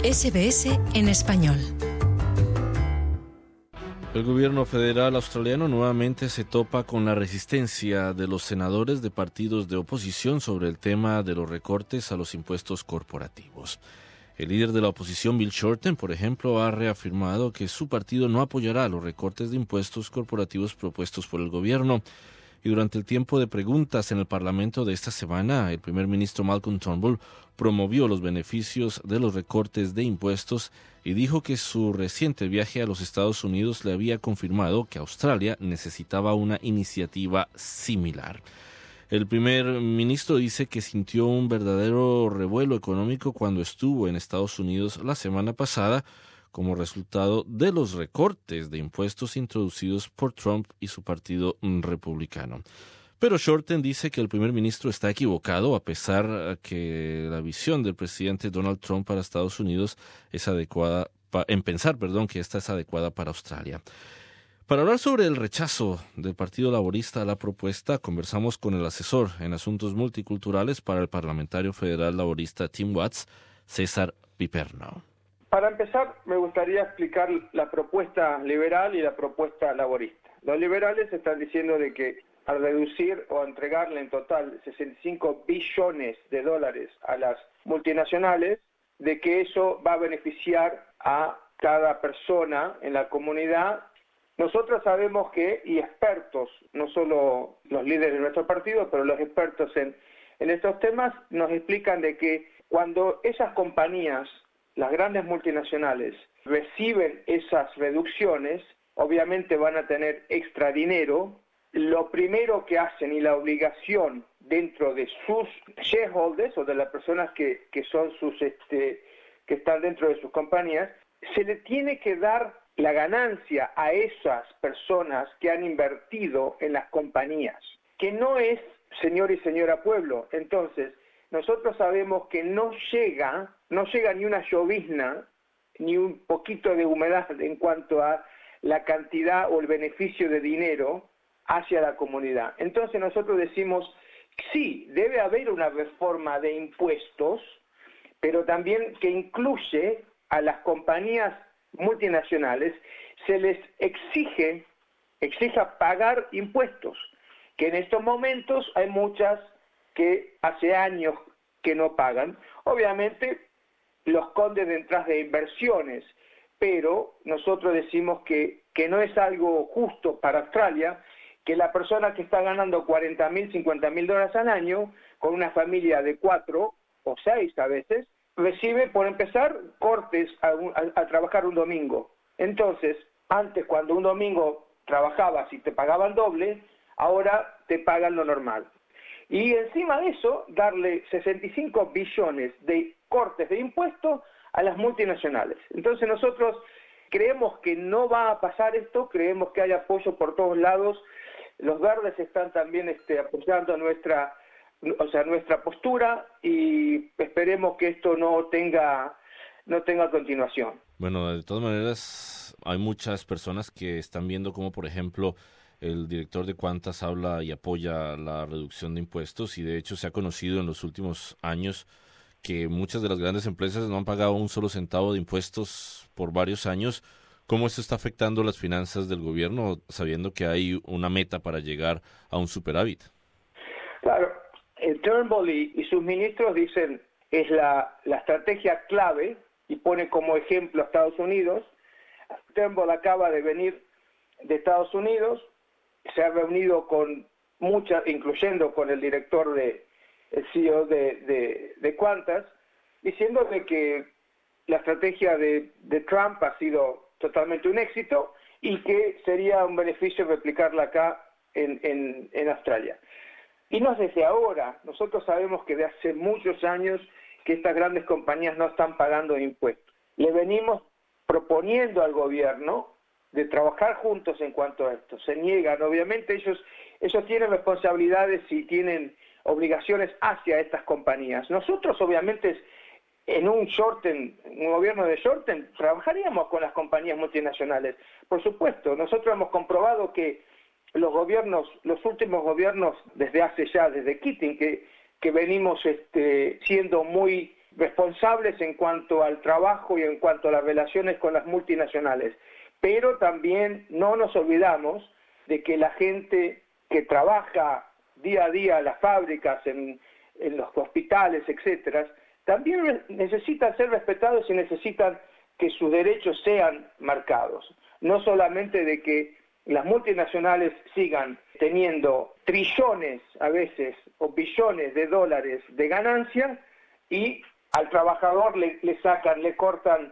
SBS en español. El gobierno federal australiano nuevamente se topa con la resistencia de los senadores de partidos de oposición sobre el tema de los recortes a los impuestos corporativos. El líder de la oposición, Bill Shorten, por ejemplo, ha reafirmado que su partido no apoyará los recortes de impuestos corporativos propuestos por el gobierno. Y durante el tiempo de preguntas en el Parlamento de esta semana, el primer ministro Malcolm Turnbull promovió los beneficios de los recortes de impuestos y dijo que su reciente viaje a los Estados Unidos le había confirmado que Australia necesitaba una iniciativa similar. El primer ministro dice que sintió un verdadero revuelo económico cuando estuvo en Estados Unidos la semana pasada, como resultado de los recortes de impuestos introducidos por Trump y su partido republicano. Pero Shorten dice que el primer ministro está equivocado, a pesar que la visión del presidente Donald Trump para Estados Unidos es adecuada, que esta es adecuada para Australia. Para hablar sobre el rechazo del Partido Laborista a la propuesta, conversamos con el asesor en asuntos multiculturales para el parlamentario federal laborista Tim Watts, César Piperno. Para empezar, me gustaría explicar la propuesta liberal y la propuesta laborista. Los liberales están diciendo de que al reducir o entregarle en total 65 billones de dólares a las multinacionales, de que eso va a beneficiar a cada persona en la comunidad. Nosotros sabemos que, y expertos, no solo los líderes de nuestro partido, pero los expertos en estos temas, nos explican de que cuando esas compañías, las grandes multinacionales, reciben esas reducciones, obviamente van a tener extra dinero. Lo primero que hacen y la obligación dentro de sus shareholders o de las personas que son que están dentro de sus compañías, se le tiene que dar la ganancia a esas personas que han invertido en las compañías, que no es señor y señora pueblo. Entonces, nosotros sabemos que no llega ni una llovizna, ni un poquito de humedad en cuanto a la cantidad o el beneficio de dinero hacia la comunidad. Entonces nosotros decimos, sí, debe haber una reforma de impuestos, pero también que incluye a las compañías multinacionales, se les exija pagar impuestos, que en estos momentos hay muchas que hace años que no pagan. Obviamente los esconden detrás de inversiones, pero nosotros decimos que no es algo justo para Australia que la persona que está ganando $40,000, $50,000 al año, con una familia de 4 o 6 a veces, recibe, por empezar, cortes a trabajar un domingo. Entonces, antes cuando un domingo trabajabas y te pagaban doble, ahora te pagan lo normal. Y encima de eso, darle 65 billones de cortes de impuestos a las multinacionales. Entonces nosotros creemos que no va a pasar esto, creemos que hay apoyo por todos lados. Los verdes están también apoyando nuestra postura y esperemos que esto no tenga continuación. Bueno, de todas maneras, hay muchas personas que están viendo cómo, por ejemplo, el director de Qantas habla y apoya la reducción de impuestos, y de hecho se ha conocido en los últimos años que muchas de las grandes empresas no han pagado un solo centavo de impuestos por varios años. ¿Cómo esto está afectando las finanzas del gobierno, sabiendo que hay una meta para llegar a un superávit? Claro, Turnbull y sus ministros dicen es la estrategia clave y pone como ejemplo a Estados Unidos. Turnbull acaba de venir de Estados Unidos, se ha reunido con muchas, incluyendo con el director el CEO de Qantas, diciendo de que la estrategia de Trump ha sido totalmente un éxito y que sería un beneficio replicarla acá en Australia. Y no es desde ahora, nosotros sabemos que de hace muchos años que estas grandes compañías no están pagando impuestos. Le venimos proponiendo al gobierno de trabajar juntos en cuanto a esto. Se niegan, obviamente ellos tienen responsabilidades y tienen obligaciones hacia estas compañías. Nosotros obviamente en un gobierno de Shorten trabajaríamos con las compañías multinacionales. Por supuesto, nosotros hemos comprobado que los últimos gobiernos desde Keating, que venimos siendo muy responsables en cuanto al trabajo y en cuanto a las relaciones con las multinacionales. Pero también no nos olvidamos de que la gente que trabaja día a día en las fábricas, en los hospitales, etcétera, también necesitan ser respetados y necesitan que sus derechos sean marcados. No solamente de que las multinacionales sigan teniendo trillones a veces o billones de dólares de ganancia y al trabajador le cortan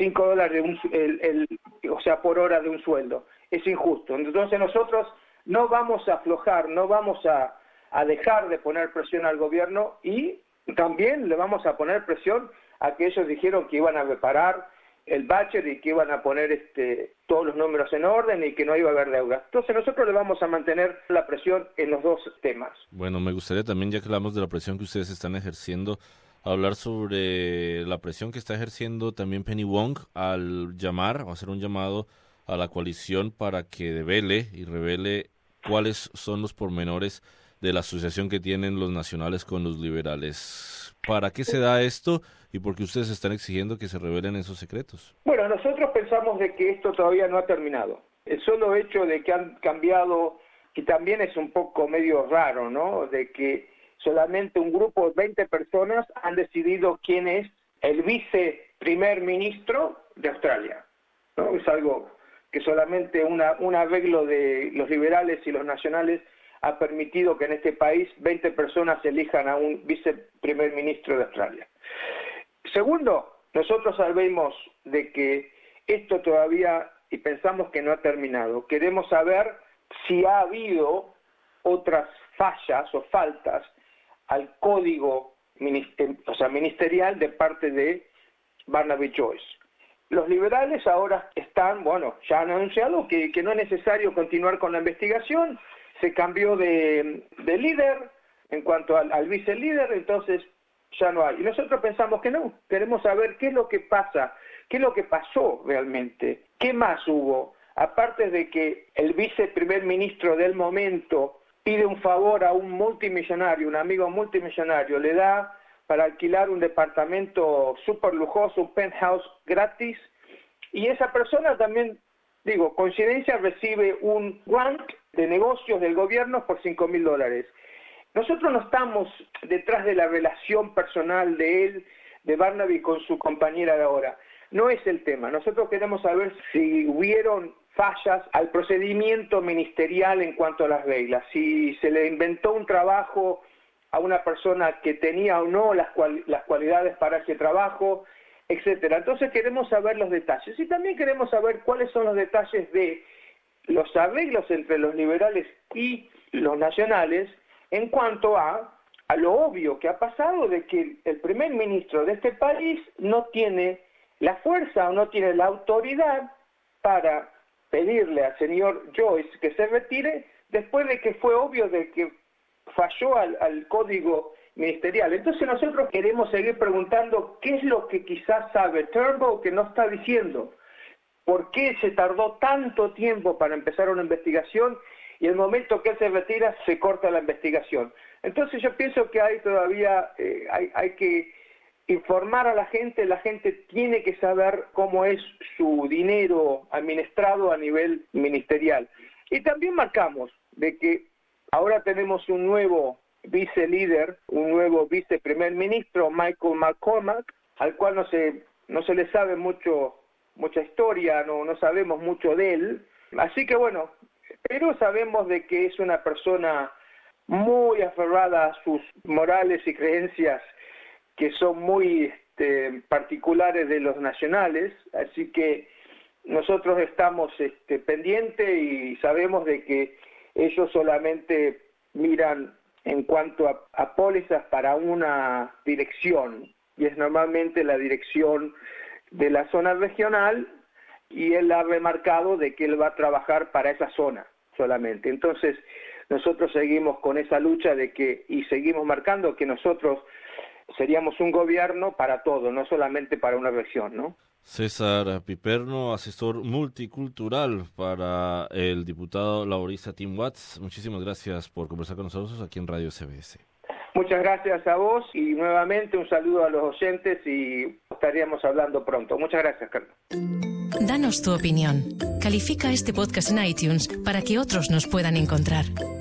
$5 por hora de un sueldo. Es injusto. Entonces nosotros no vamos a aflojar, no vamos a dejar de poner presión al gobierno y también le vamos a poner presión a que ellos dijeron que iban a reparar el budget y que iban a poner todos los números en orden y que no iba a haber deuda. Entonces nosotros le vamos a mantener la presión en los dos temas. Bueno, me gustaría también, ya que hablamos de la presión que ustedes están ejerciendo, hablar sobre la presión que está ejerciendo también Penny Wong al llamar o hacer un llamado a la coalición para que devele y revele cuáles son los pormenores de la asociación que tienen los nacionales con los liberales. ¿Para qué se da esto y por qué ustedes están exigiendo que se revelen esos secretos? Bueno, nosotros pensamos de que esto todavía no ha terminado. El solo hecho de que han cambiado, que también es un poco medio raro, ¿no? De que solamente un grupo de 20 personas han decidido quién es el viceprimer ministro de Australia, ¿no? Es algo que solamente un arreglo de los liberales y los nacionales ha permitido que en este país 20 personas elijan a un viceprimer ministro de Australia. Segundo, nosotros sabemos de que esto todavía, y pensamos que no ha terminado, queremos saber si ha habido otras fallas o faltas al código ministerial de parte de Barnaby Joyce. Los liberales ahora ya han anunciado que no es necesario continuar con la investigación, se cambió de líder en cuanto al vicelíder, entonces ya no hay. Y nosotros pensamos que no, queremos saber qué es lo que pasa, qué es lo que pasó realmente, qué más hubo, aparte de que el viceprimer ministro del momento pide un favor a un multimillonario, un amigo multimillonario, le da para alquilar un departamento súper lujoso, un penthouse gratis, y esa persona también, coincidencia, recibe un grant de negocios del gobierno por $5,000. Nosotros no estamos detrás de la relación personal de él, de Barnaby, con su compañera de ahora. No es el tema. Nosotros queremos saber si hubieron fallas al procedimiento ministerial en cuanto a las reglas, si se le inventó un trabajo a una persona que tenía o no las cualidades para ese trabajo, etcétera. Entonces queremos saber los detalles y también queremos saber cuáles son los detalles de los arreglos entre los liberales y los nacionales en cuanto a lo obvio que ha pasado de que el primer ministro de este país no tiene la fuerza o no tiene la autoridad para pedirle al señor Joyce que se retire después de que fue obvio de que falló al código ministerial. Entonces nosotros queremos seguir preguntando qué es lo que quizás sabe Turnbull que no está diciendo. ¿Por qué se tardó tanto tiempo para empezar una investigación y el momento que él se retira se corta la investigación? Entonces yo pienso que hay todavía, hay que informar a la gente tiene que saber cómo es su dinero administrado a nivel ministerial. Y también marcamos de que ahora tenemos un nuevo vicelíder, un nuevo viceprimer ministro, Michael McCormack, al cual no se le sabe mucha historia, no sabemos mucho de él. Así que bueno, pero sabemos de que es una persona muy aferrada a sus morales y creencias que son muy particulares de los nacionales, así que nosotros estamos pendientes y sabemos de que ellos solamente miran en cuanto a pólizas para una dirección, y es normalmente la dirección de la zona regional, y él ha remarcado de que él va a trabajar para esa zona solamente. Entonces nosotros seguimos con esa lucha y seguimos marcando que nosotros seríamos un gobierno para todo, no solamente para una región, ¿no? César Piperno, asesor multicultural para el diputado laborista Tim Watts. Muchísimas gracias por conversar con nosotros aquí en Radio SBS. Muchas gracias a vos y nuevamente un saludo a los oyentes y estaríamos hablando pronto. Muchas gracias, Carlos. Danos tu opinión. Califica este podcast en iTunes para que otros nos puedan encontrar.